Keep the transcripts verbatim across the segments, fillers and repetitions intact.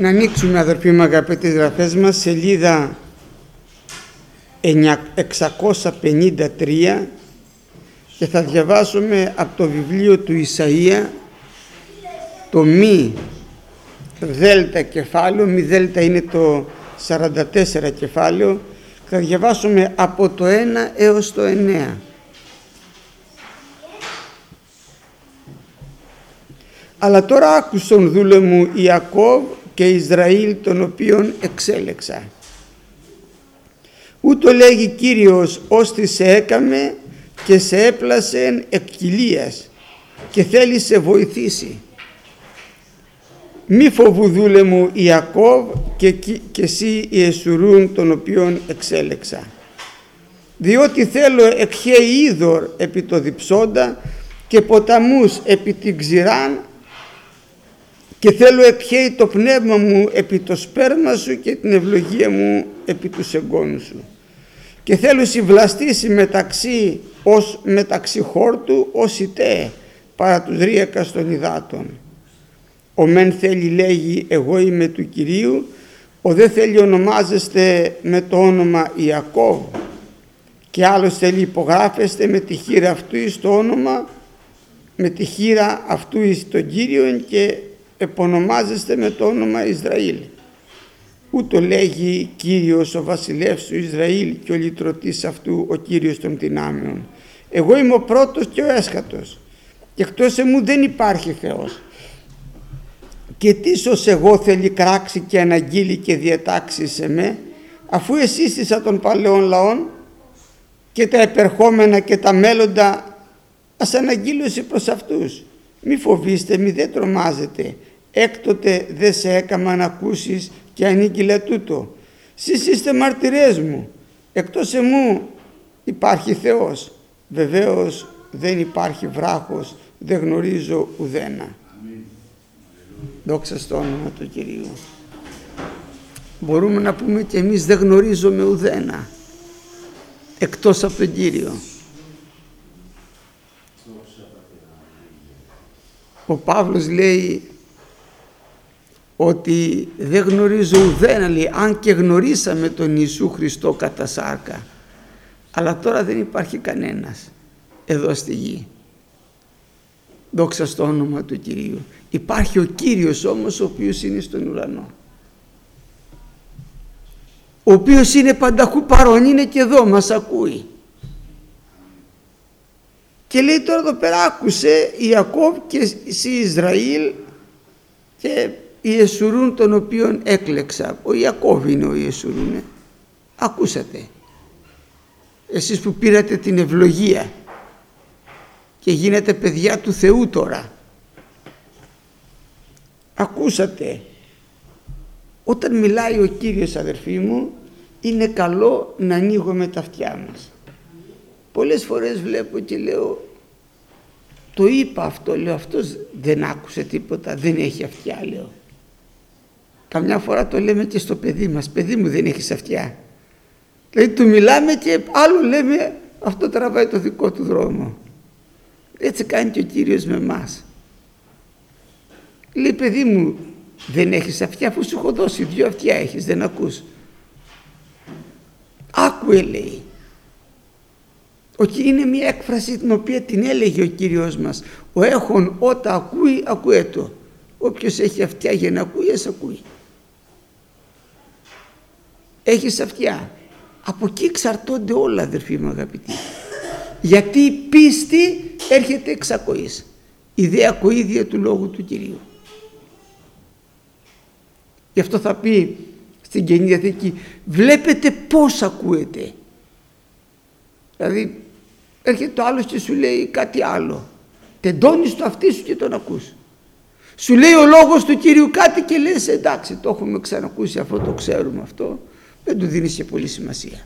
Να ανοίξουμε, αδερφοί μου, αγαπητές γραφές μας, σελίδα εξακόσια πενήντα τρία και θα διαβάσουμε από το βιβλίο του Ισαΐα το μη δέλτα κεφάλαιο, μη δέλτα είναι το σαράντα τέσσερα κεφάλαιο, θα διαβάσουμε από το ένα έως το εννέα. Αλλά τώρα άκουσον, δούλε μου, Ιακώβ και Ισραήλ, τον οποίον εξέλεξα. Ούτω λέγει Κύριος, ώστι σε έκαμε και σε έπλασεν εκ κοιλίας και θέλει σε βοηθήσει. Μη φοβού, δούλε μου, Ιακώβ και, και εσύ Ιεσουρούν, τον οποίον εξέλεξα. Διότι θέλω εκχέει είδωρ επί το διψόντα και ποταμούς επί την ξηράν, και θέλω εκχέει το πνεύμα μου επί το σπέρμα σου και την ευλογία μου επί τους εγγόνους σου. Και θέλω συβλαστήσει μεταξύ ως μεταξύ χόρτου ως ητέ παρά τους ρίακας των υδάτων. Ο μεν θέλει, λέγει, εγώ είμαι του Κυρίου, ο δε θέλει ονομάζεστε με το όνομα Ιακώβ, και άλλος θέλει υπογράφεστε με τη χείρα αυτού εις το όνομα, με τη χείρα αυτού εις τον Κύριον, και επωνομάζεστε με το όνομα Ισραήλ. Ούτω λέγει Κύριος ο βασιλεύς του Ισραήλ και ο λυτρωτής αυτού, ο Κύριος των δυνάμεων. Εγώ είμαι ο πρώτος και ο έσχατος, και εκτός εμού δεν υπάρχει Θεός. Και τι ως εγώ θέλει κράξει και αναγγείλει και διατάξει σε με, αφού εσύστησα των παλαιών λαών και τα επερχόμενα και τα μέλλοντα ας αναγγείλωση προς αυτούς. Μη φοβήστε, μη δεν τρομάζετε, έκτοτε δεν σε έκαμα να ακούσεις και ανήγγειλε τούτο. Σεις είστε μαρτυρές μου, εκτός εμού υπάρχει Θεός. Βεβαίως δεν υπάρχει βράχος, δεν γνωρίζω ουδένα. Δόξα στο όνομα του Κυρίου. Μπορούμε να πούμε και εμείς δεν γνωρίζουμε ουδένα εκτός από τον Κύριο. Ο Παύλος λέει ότι δεν γνωρίζω ουδένα, λέει, αν και γνωρίσαμε τον Ιησού Χριστό κατά σάρκα, αλλά τώρα δεν υπάρχει κανένας εδώ στη γη. Δόξα στο όνομα του Κυρίου. Υπάρχει ο Κύριος όμως, ο οποίος είναι στον ουρανό, ο οποίος είναι πανταχού παρόν, είναι και εδώ, μας ακούει. Και λέει τώρα εδώ πέρα, άκουσε Ιακώβ και εσύ Ισραήλ και Ιεσουρούν, τον οποίον έκλεξα. Ο Ιακώβ είναι ο Ιεσουρούν. Ε. Ακούσατε. Εσείς που πήρατε την ευλογία και γίνετε παιδιά του Θεού τώρα. Ακούσατε. Όταν μιλάει ο Κύριος, αδερφοί μου, είναι καλό να ανοίγουμε τα αυτιά μας. Πολλές φορές βλέπω και λέω, το είπα αυτό, λέω, αυτός δεν άκουσε τίποτα, δεν έχει αυτιά, λέω. Καμιά φορά το λέμε και στο παιδί μας, παιδί μου δεν έχεις αυτιά. Δηλαδή του μιλάμε και άλλο λέμε, αυτό τραβάει το δικό του δρόμο. Έτσι κάνει και ο Κύριος με εμάς. Λέει, παιδί μου δεν έχεις αυτιά, αφού σου έχω δώσει δυο αυτιά έχεις, δεν ακούς. Άκουε, λέει. Ότι είναι μια έκφραση την οποία την έλεγε ο Κύριος μας. Ο έχων όταν ακούει, ακούε το. Όποιος έχει αυτιά για να ακούει, ας ακούει. Έχεις αυτιά. Από εκεί εξαρτώνται όλα, αδερφοί μου αγαπητοί. Γιατί η πίστη έρχεται εξ ακοής. Η δε ακοίδια του λόγου του Κυρίου. Γι' αυτό θα πει στην Καινή Διαθήκη, βλέπετε πώς ακούετε. Δηλαδή έρχεται το άλλος και σου λέει κάτι άλλο, τεντώνεις το αυτί σου και τον ακούς. Σου λέει ο λόγος του Κυρίου κάτι και λες, εντάξει, το έχουμε ξανακούσει αυτό, το ξέρουμε αυτό, δεν του δίνεις και πολύ σημασία.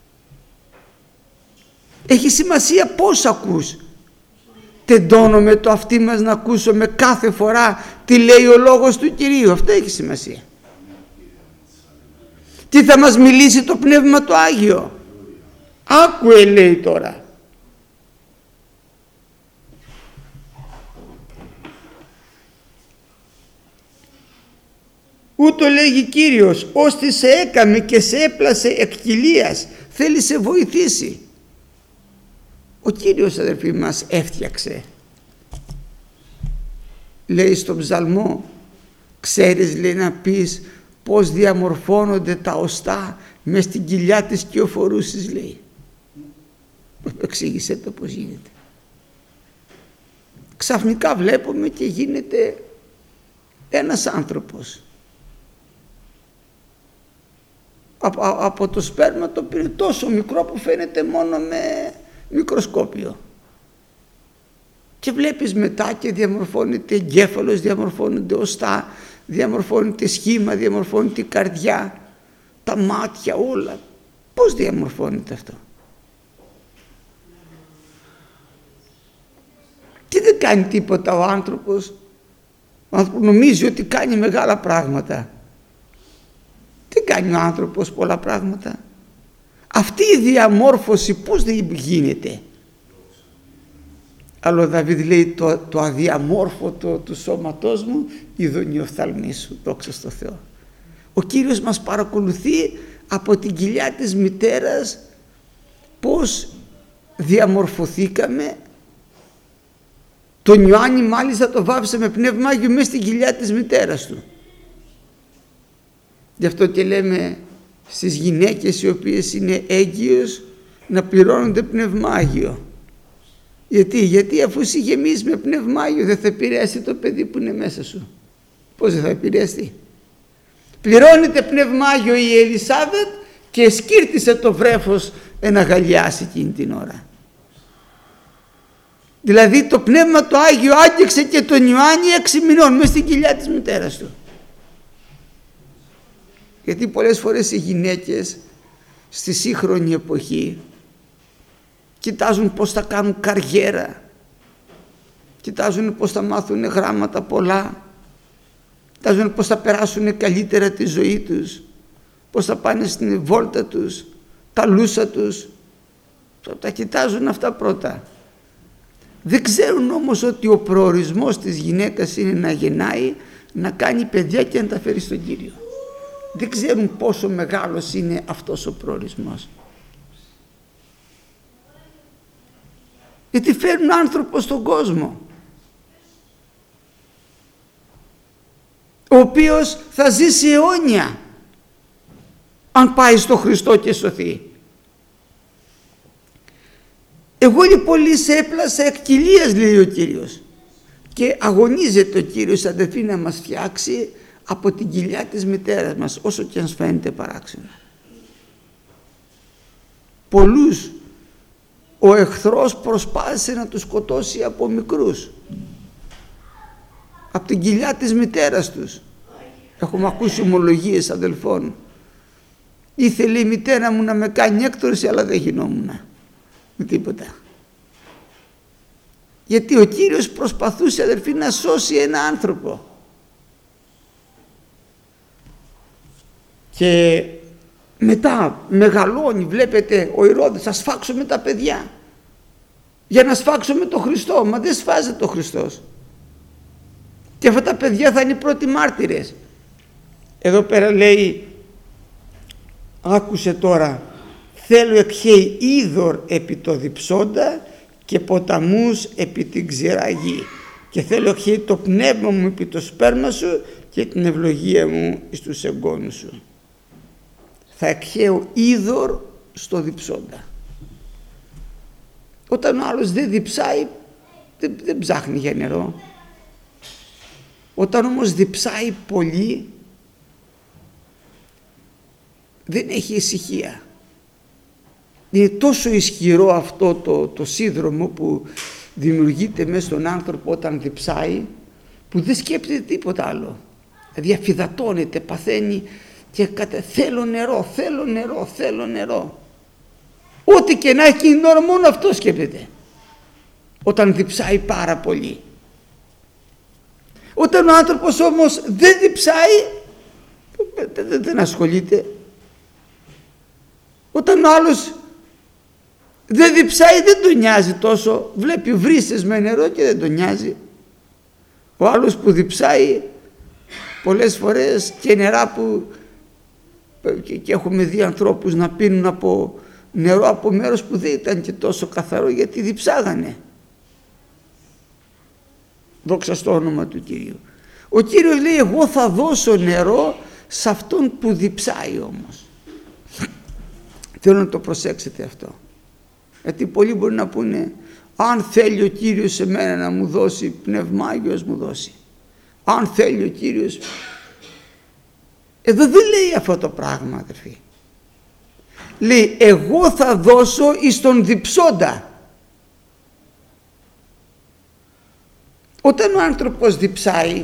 Έχει σημασία πώς ακούς. Τεντώνουμε το αυτί μας να ακούσουμε κάθε φορά τι λέει ο λόγος του Κυρίου, αυτό έχει σημασία. Τι θα μας μιλήσει το Πνεύμα το Άγιο. Άκουε, λέει τώρα. Ούτω λέγει Κύριος, ώστε σε έκαμε και σε έπλασε εκ κοιλίας, θέλει σε βοηθήσει. Ο Κύριος, αδερφοί μας, έφτιαξε. Λέει στον ψαλμό, ξέρεις, λέει, να πεις πώς διαμορφώνονται τα οστά μες στην κοιλιά της κυοφορούσης, λέει. Εξήγησε το πώς γίνεται. Ξαφνικά βλέπουμε και γίνεται ένας άνθρωπος. Από, από το σπέρμα το πήρε τόσο μικρό που φαίνεται μόνο με μικροσκόπιο. Και βλέπεις μετά και διαμορφώνεται εγκέφαλος, διαμορφώνονται οστά, διαμορφώνεται σχήμα, διαμορφώνεται η καρδιά, τα μάτια, όλα. Πώς διαμορφώνεται αυτό? Και δεν κάνει τίποτα ο άνθρωπος. Ο άνθρωπος νομίζει ότι κάνει μεγάλα πράγματα. Δεν κάνει ο άνθρωπος πολλά πράγματα. Αυτή η διαμόρφωση πώς δεν γίνεται? Αλλά ο Δαβίδ λέει, το, το αδιαμόρφωτο του σώματός μου ειδώνει η οφθαλμή σου. Δόξα στο Θεό. Ο Κύριος μας παρακολουθεί από την κοιλιά της μητέρας πώς διαμορφωθήκαμε. Τον Ιωάννη μάλιστα το βάφησε με πνεύμα Άγιο μέσα στην κοιλιά της μητέρας του. Γι' αυτό και λέμε στις γυναίκες οι οποίες είναι έγκυος να πληρώνονται πνεύμα Άγιο. Γιατί, γιατί αφού εσύ γεμίσεις με πνεύμα Άγιο δεν θα επηρεαστεί το παιδί που είναι μέσα σου? Πώς δεν θα επηρεαστεί? Πληρώνεται πνεύμα Άγιο η Ελισάβετ και σκύρτησε το βρέφος ένα γαλιάσει εκείνη την ώρα. Δηλαδή το πνεύμα το Άγιο άγγιξε και τον Ιωάννη έξι μηνών μες στην κοιλιά της μητέρας του. Γιατί πολλές φορές οι γυναίκες στη σύγχρονη εποχή κοιτάζουν πώς θα κάνουν καριέρα, κοιτάζουν πώς θα μάθουν γράμματα πολλά, κοιτάζουν πώς θα περάσουν καλύτερα τη ζωή τους, πώς θα πάνε στην βόλτα τους, τα λούσα τους, τα κοιτάζουν αυτά πρώτα. Δεν ξέρουν όμως ότι ο προορισμός της γυναίκας είναι να γεννάει, να κάνει παιδιά και να τα φέρει στον Κύριο. Δεν ξέρουν πόσο μεγάλος είναι αυτός ο προορισμός. Γιατί φέρνουν άνθρωπο στον κόσμο, ο οποίος θα ζήσει αιώνια αν πάει στο Χριστό και σωθεί. Εγώ λοιπόν σε έπλασα εκ κοιλίας, λέει ο Κύριος, και αγωνίζεται ο Κύριος, αδελφοί, να μας φτιάξει από την κοιλιά της μητέρας μας, όσο και αν φαίνεται παράξενο. Πολλούς ο εχθρός προσπάθησε να τους σκοτώσει από μικρούς, από την κοιλιά της μητέρας τους. Έχουμε ακούσει ομολογίες αδελφών. Ήθελε η μητέρα μου να με κάνει έκτορση, αλλά δεν γινόμουν με τίποτα. Γιατί ο Κύριος προσπαθούσε, αδελφοί, να σώσει ένα άνθρωπο. Και μετά μεγαλώνει, βλέπετε, ο Ηρώδης, θα σφάξουμε τα παιδιά για να σφάξουμε το Χριστό. Μα δεν σφάζεται το Χριστός. Και αυτά τα παιδιά θα είναι οι πρώτοι μάρτυρες. Εδώ πέρα λέει, άκουσε τώρα, θέλω εκχέει είδωρ επί το διψόντα και ποταμούς επί την ξηρά γη, και θέλω εκχέει το πνεύμα μου επί το σπέρμα σου και την ευλογία μου εις τους εγγόνους σου. Θα εκχέω είδωρ στο διψόντα. Όταν ο άλλος δεν διψάει, δεν, δεν ψάχνει για νερό. Όταν όμως διψάει πολύ, δεν έχει ησυχία. Είναι τόσο ισχυρό αυτό το, το σύνδρομο που δημιουργείται μέσα στον άνθρωπο όταν διψάει, που δεν σκέπτεται τίποτα άλλο. Δηλαδή αφυδατώνεται, παθαίνει και κατε, θέλω νερό, θέλω νερό, θέλω νερό. Ό,τι και να έχει εκείνη την ώρα, μόνο αυτό σκέπτεται. Όταν διψάει πάρα πολύ. Όταν ο άνθρωπος όμως δεν διψάει, δεν, δεν ασχολείται. Όταν ο άλλος δεν διψάει, δεν τον νοιάζει τόσο. Βλέπει βρύσες με νερό και δεν τον νοιάζει. Ο άλλος που διψάει πολλές φορές και νερά που και, και έχουμε δει ανθρώπους να πίνουν από νερό από μέρος που δεν ήταν και τόσο καθαρό γιατί διψάγανε. Δόξα στο όνομα του Κυρίου. Ο Κύριος λέει εγώ θα δώσω νερό σε αυτόν που διψάει όμως. Θέλω να το προσέξετε αυτό. Γιατί πολλοί μπορεί να πούνε αν θέλει ο Κύριος σε μένα να μου δώσει Πνεύμα Άγιος μου δώσει. Αν θέλει ο Κύριος. Εδώ δεν λέει αυτό το πράγμα αδερφοί. Λέει εγώ θα δώσω εις τον διψώντα. Όταν ο άνθρωπος διψάει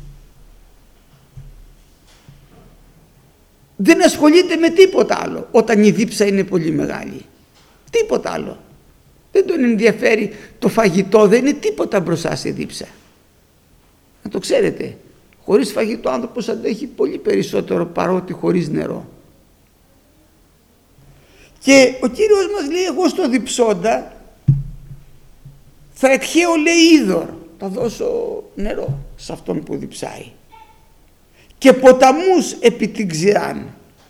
δεν ασχολείται με τίποτα άλλο όταν η δίψα είναι πολύ μεγάλη. Τίποτα άλλο. Δεν τον ενδιαφέρει το φαγητό, δεν είναι τίποτα μπροστά σε δίψα. Να το ξέρετε. Χωρίς φαγητό ο άνθρωπος αντέχει πολύ περισσότερο παρότι χωρίς νερό. Και ο Κύριος μας λέει εγώ στο διψώντα θα εκχέω λέει είδωρ. Θα δώσω νερό σε αυτόν που διψάει. Και ποταμούς επί την ξηράν.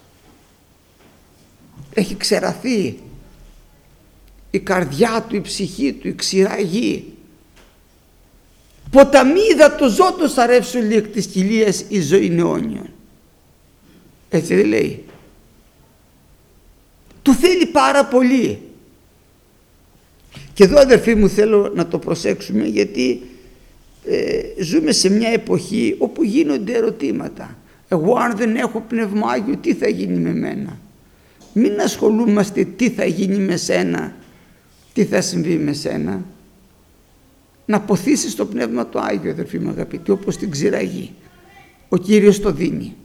Έχει ξεραθεί η καρδιά του, η ψυχή του, η ξηρά γη. Ποταμοί υδατο ζώτος θα ρεύσουν λέει εκ της κοιλίας η ζωή αιώνιον. Έτσι δεν λέει. Του θέλει πάρα πολύ. Και εδώ αδερφοί μου θέλω να το προσέξουμε γιατί ε, ζούμε σε μια εποχή όπου γίνονται ερωτήματα. Εγώ αν δεν έχω Πνεύμα Άγιο τι θα γίνει με μένα. Μην ασχολούμαστε τι θα γίνει με σένα, τι θα συμβεί με σένα. Να ποθήσεις το Πνεύμα το Άγιο αδερφοί μου αγαπητοί όπως την ξηρά γη. Ο Κύριος το δίνει.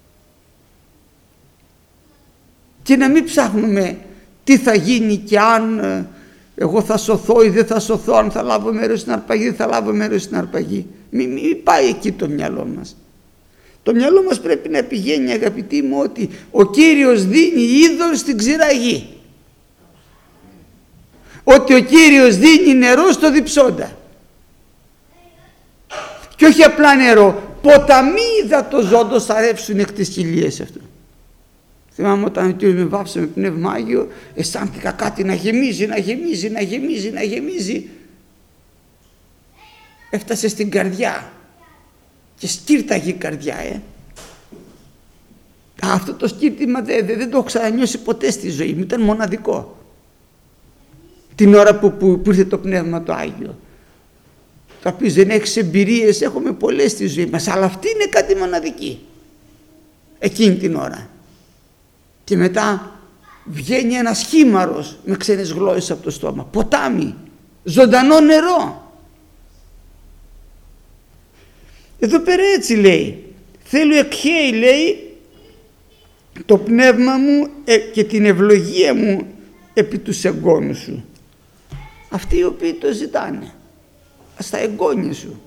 Και να μην ψάχνουμε τι θα γίνει και αν ε, εγώ θα σωθώ ή δεν θα σωθώ, αν θα λάβω μέρος στην αρπαγή ή δεν θα λάβω μέρος στην αρπαγή. Μην μη πάει εκεί το μυαλό μας. Το μυαλό μας πρέπει να πηγαίνει αγαπητοί μου ότι ο Κύριος δίνει είδωρ στην ξηρά γη. Ότι ο Κύριος δίνει νερό στο διψώντα. Και όχι απλά νερό, ποταμοί υδατο ζώντος θα ρεύσουν εκ της κοιλίας αυτού. Θυμάμαι όταν ο Κύριος με βάψε με Πνεύμα Άγιο, αισθάνθηκα κάτι να γεμίζει, να γεμίζει, να γεμίζει, να γεμίζει. Έφτασε στην καρδιά και σκύρταγε η καρδιά. Ε. Αυτό το σκύρτημα δεν, δεν, δεν το έχω ξανανιώσει ποτέ στη ζωή μου, ήταν μοναδικό. Την ώρα που, που, που ήρθε το Πνεύμα το Άγιο. Θα πεις δεν έχεις εμπειρίες, έχουμε πολλές στη ζωή μας, αλλά αυτή είναι κάτι μοναδική. Εκείνη την ώρα. Και μετά βγαίνει ένας χήμαρος με ξένες γλώσσες από το στόμα. Ποτάμι, ζωντανό νερό. Εδώ πέρα έτσι λέει. Θέλω εκχέει λέει το πνεύμα μου ε, και την ευλογία μου επί τους εγγόνους σου. Αυτοί οι οποίοι το ζητάνε. Στα εγγόνια σου.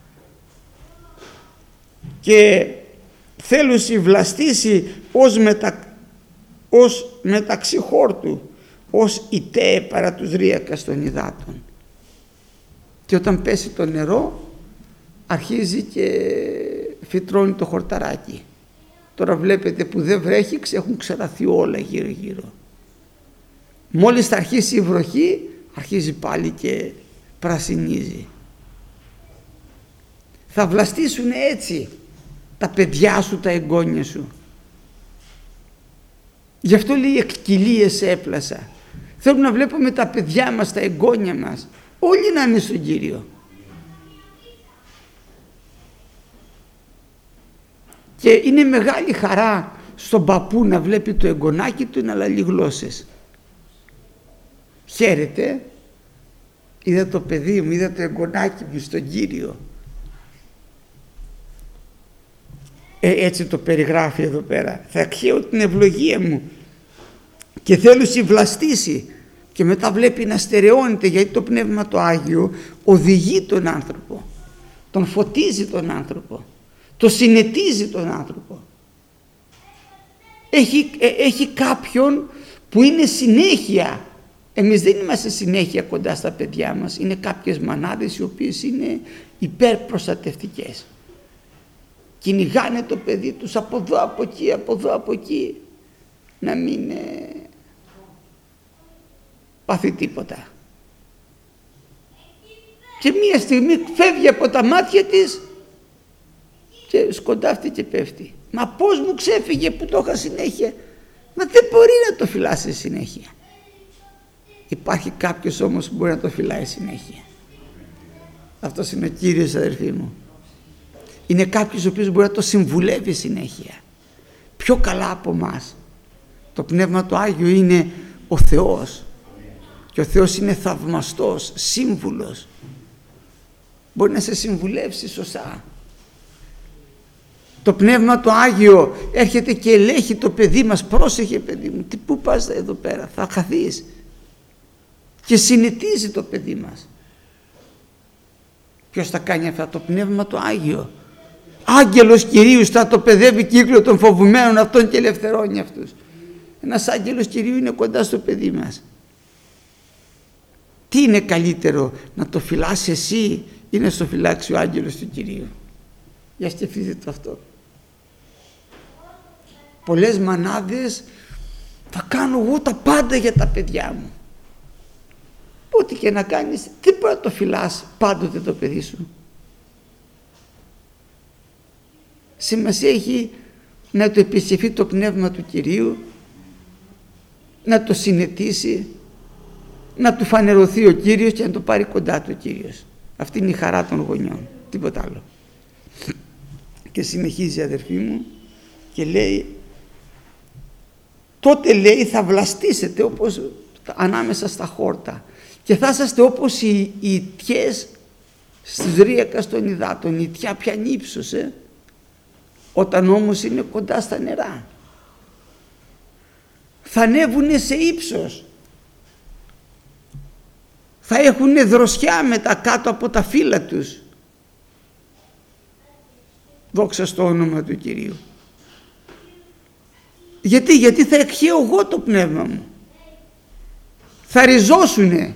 Και θέλω συβλαστήσει ως μετα ως μεταξύ χόρτου, ως ητέ παρά τους ρίακας των υδάτων. Και όταν πέσει το νερό αρχίζει και φυτρώνει το χορταράκι. Τώρα βλέπετε που δεν βρέχει, έχουν ξεραθεί όλα γύρω γύρω. Μόλις θα αρχίσει η βροχή αρχίζει πάλι και πρασινίζει. Θα βλαστήσουν έτσι τα παιδιά σου, τα εγγόνια σου. Γι' αυτό λέει εκ κοιλίας έπλασα. Θέλουμε να βλέπουμε τα παιδιά μας, τα εγγόνια μας, όλοι να είναι στον Κύριο. Και είναι μεγάλη χαρά στον παππού να βλέπει το εγγονάκι του να λαλεί γλώσσες. Χαίρεται, είδα το παιδί μου, είδα το εγγονάκι μου στον Κύριο. Ε, έτσι το περιγράφει εδώ πέρα. Θα εκχέω την ευλογία μου και θέλω συβλαστήσει. Και μετά βλέπει να στερεώνεται, γιατί το Πνεύμα το Άγιο οδηγεί τον άνθρωπο, τον φωτίζει τον άνθρωπο, το συνετίζει τον άνθρωπο. Έχει, ε, έχει κάποιον που είναι συνέχεια. Εμείς δεν είμαστε συνέχεια κοντά στα παιδιά μας. Είναι κάποιες μανάδες οι οποίες είναι υπερπροστατευτικές. κυνηγάνε το παιδί τους από εδώ, από εκεί, από εδώ, από εκεί, να μην ε, πάθει τίποτα. Και μία στιγμή φεύγει από τα μάτια της και σκοντάφτει και πέφτει. Μα πώς μου ξέφυγε που το είχα συνέχεια? Μα δεν μπορεί να το φυλάσει συνέχεια. Υπάρχει κάποιος όμως που μπορεί να το φυλάει συνέχεια. Αυτός είναι ο Κύριος, αδερφοί μου. Είναι κάποιος ο οποίος μπορεί να το συμβουλεύει συνέχεια. Πιο καλά από μας. Το Πνεύμα το Άγιο είναι ο Θεός. Και ο Θεός είναι θαυμαστός, σύμβουλος. Μπορεί να σε συμβουλεύσει σωστά. Το Πνεύμα το Άγιο έρχεται και ελέγχει το παιδί μας. Πρόσεχε παιδί μου, τι, πού πας εδώ πέρα, θα χαθείς. Και συνετίζει το παιδί μας. Ποιος θα κάνει αυτά? Το Πνεύμα το Άγιο. Άγγελος Κυρίου θα το παιδεύει κύκλο των φοβουμένων αυτών και ελευθερώνει αυτούς. Ένας άγγελος Κυρίου είναι κοντά στο παιδί μας. Τι είναι καλύτερο, να το φυλάς εσύ ή να στο φυλάξει ο άγγελος του Κυρίου? Για σκεφτείτε το αυτό. Πολλές μανάδες θα κάνω εγώ τα πάντα για τα παιδιά μου. Ό,τι και να κάνεις, δεν μπορεί να το φυλάς πάντοτε το παιδί σου. Σημασία έχει να το επισκεφθεί το Πνεύμα του Κυρίου, να το συνετίσει, να του φανερωθεί ο Κύριος και να το πάρει κοντά του ο Κύριος. Αυτή είναι η χαρά των γονιών, τίποτα άλλο. Και συνεχίζει, αδερφοί μου, και λέει, τότε λέει θα βλαστήσετε όπως ανάμεσα στα χόρτα και θα είσαστε όπως οι ιτιές στις ρίακας των υδάτων. Η ιτιά πιάνει ύψος, ε? Όταν όμως είναι κοντά στα νερά θα ανέβουνε σε ύψος, θα έχουν δροσιά μετά κάτω από τα φύλλα τους. Δόξα στο όνομα του Κυρίου. Γιατί, γιατί θα εκχέω εγώ το πνεύμα μου. Θα ριζώσουνε.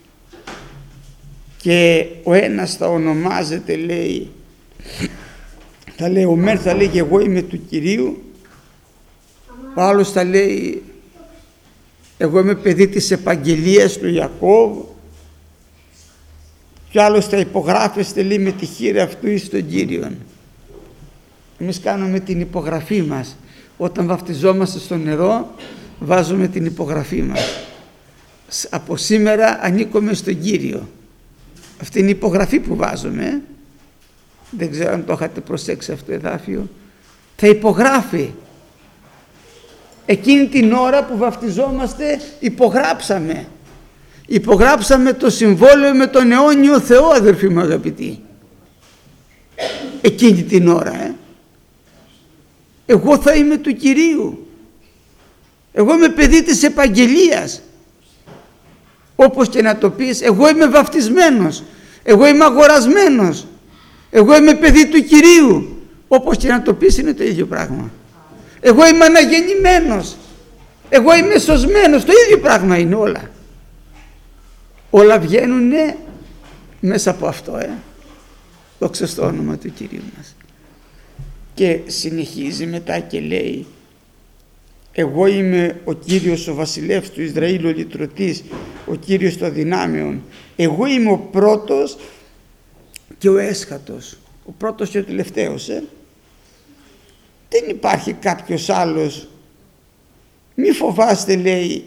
Και ο ένας θα ονομάζεται, λέει, θα λέει, ο Μέρ θα λέει εγώ είμαι του Κυρίου. Ο άλλος θα λέει εγώ είμαι παιδί της επαγγελίας του Ιακώβ. Και άλλος θα υπογράφεστε, λέει, με τη χείρα αυτού εις τον Κύριον. Εμείς κάνουμε την υπογραφή μας. Όταν βαφτιζόμαστε στο νερό βάζουμε την υπογραφή μας. Από σήμερα ανήκουμε στον Κύριο. Αυτή είναι η υπογραφή που βάζουμε. Δεν ξέρω αν το είχατε προσέξει αυτό το εδάφιο. Θα υπογράφει. Εκείνη την ώρα που βαφτιζόμαστε υπογράψαμε. Υπογράψαμε το συμβόλαιο με τον αιώνιο Θεό, αδερφοί μου αγαπητοί. Εκείνη την ώρα, ε. Εγώ θα είμαι του Κυρίου. Εγώ είμαι παιδί της επαγγελίας. Όπως και να το πεις, εγώ είμαι βαφτισμένος. Εγώ είμαι αγορασμένος. Εγώ είμαι παιδί του Κυρίου. Όπως και να το πεις είναι το ίδιο πράγμα. Εγώ είμαι αναγεννημένος. Εγώ είμαι σωσμένος. Το ίδιο πράγμα είναι όλα. Όλα βγαίνουν μέσα από αυτό, ε. Δόξα στο όνομα του Κυρίου μας. Και συνεχίζει μετά και λέει, εγώ είμαι ο Κύριος ο βασιλεύς του Ισραήλ, ο λυτρωτής, ο Κύριος των δυνάμεων. Εγώ είμαι ο πρώτος και ο έσχατος, ο πρώτος και ο τελευταίος, ε. Δεν υπάρχει κάποιος άλλος. Μη φοβάστε, λέει,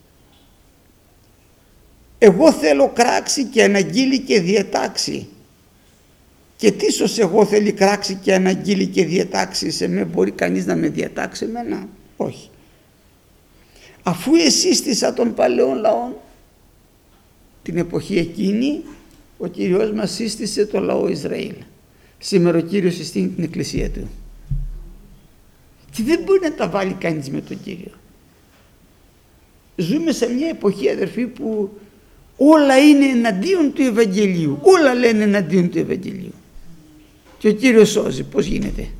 εγώ θέλω κράξει και αναγγείλει και διατάξει. Και τι σως εγώ θέλει κράξει και αναγγείλει και διατάξει σε με? Μπορεί κανείς να με διατάξει εμένα? Όχι. Αφού εσύστησα των παλαιών λαών, την εποχή εκείνη ο Κύριος μας σύστησε το λαό Ισραήλ. Σήμερα ο Κύριος συστήνει την εκκλησία του. Και δεν μπορεί να τα βάλει κανείς με τον Κύριο. Ζούμε σε μια εποχή, αδερφοί, που όλα είναι εναντίον του Ευαγγελίου. Όλα λένε εναντίον του Ευαγγελίου. Και ο Κύριος σώζει. Πώς γίνεται?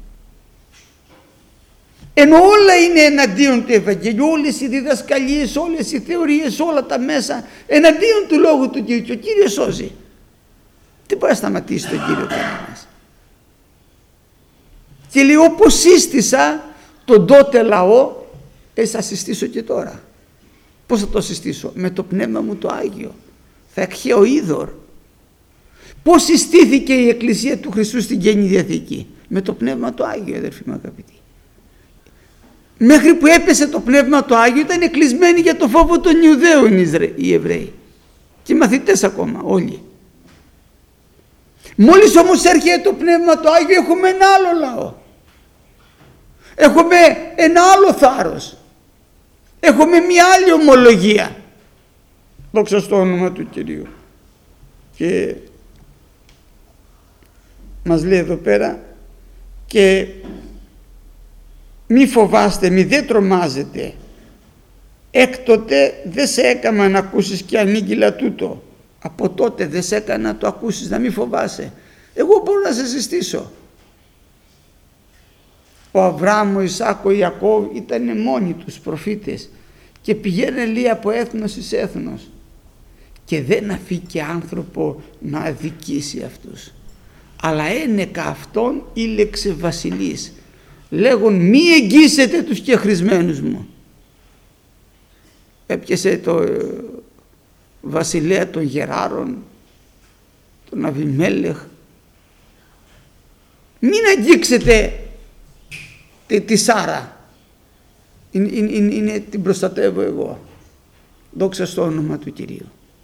Ενώ όλα είναι εναντίον του Ευαγγελίου, όλες οι διδασκαλίες, όλες οι θεωρίες, όλα τα μέσα εναντίον του Λόγου του Κύριου, και ο Κύριος σώζει. Δεν μπορεί να σταματήσει τον Κύριο κανένας. Και λέει, όπως σύστησα τον τότε λαό, έτσι θα συστήσω και τώρα. Πώς θα το συστήσω? Με το πνεύμα μου το Άγιο. Θα εκχέω είδωρ. Πώς συστήθηκε η Εκκλησία του Χριστού στην Καινή Διαθήκη? Με το πνεύμα το Άγιο, αδερφοί μου αγαπητοί. Μέχρι που έπεσε το πνεύμα το Άγιο ήταν κλεισμένοι για το φόβο των Ιουδαίων οι Εβραίοι. Και οι μαθητές ακόμα όλοι. Μόλις όμως έρχεται το πνεύμα το Άγιο, έχουμε ένα άλλο λαό. Έχουμε ένα άλλο θάρρος. Έχουμε μια άλλη ομολογία. Δόξα στο όνομα του Κυρίου. Και μας λέει εδώ πέρα, και μη φοβάστε, μη δεν τρομάζετε, έκτοτε δεν σε έκανα να ακούσεις και ανήγγυλα τούτο. Από τότε δεν σε έκανα να το ακούσεις, να μην φοβάσαι. Εγώ μπορώ να σε συστήσω. Ο Αβραάμ, ο Ισάκ, ο Ιακώβ ήταν μόνοι τους προφήτες και πηγαίνουν λέει από έθνος εις έθνος και δεν αφήκε άνθρωπο να αδικήσει αυτούς, αλλά ένεκα αυτόν ήλεξε βασιλείς, λέγον μη εγγύσετε τους κεχρισμένους μου. Έπιασε το βασιλέα των Γεράρων, τον Αβιμέλεχ, μην αγγίξετε τη, τη Σάρα, είναι, είναι, είναι, την προστατεύω εγώ. Δόξα στο όνομα του Κυρίου.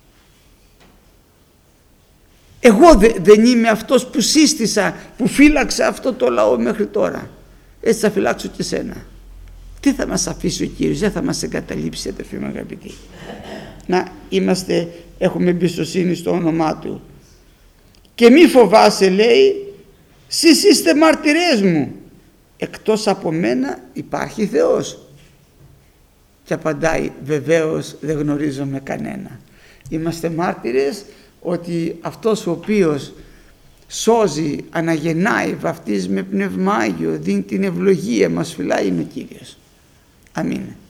Εγώ δε, δεν είμαι αυτός που σύστησα, που φύλαξα αυτό το λαό μέχρι τώρα. Έτσι θα φυλάξω και σένα. Τι θα μας αφήσει ο Κύριος? Δεν θα μας εγκαταλείψει, αδερφοί μου αγαπητοί. Να είμαστε, έχουμε εμπιστοσύνη στο όνομά Του. Και μη φοβάσαι, λέει, σεις είστε μάρτυρες μου. Εκτός από μένα υπάρχει Θεός? Και απαντάει, βεβαίως δεν γνωρίζομαι κανένα. Είμαστε μάρτυρες ότι αυτός ο οποίος σώζει, αναγεννάει, βαφτίζει με πνεύμα Άγιο, δίνει την ευλογία, μας φυλάει, είναι ο Κύριος. Αμήν.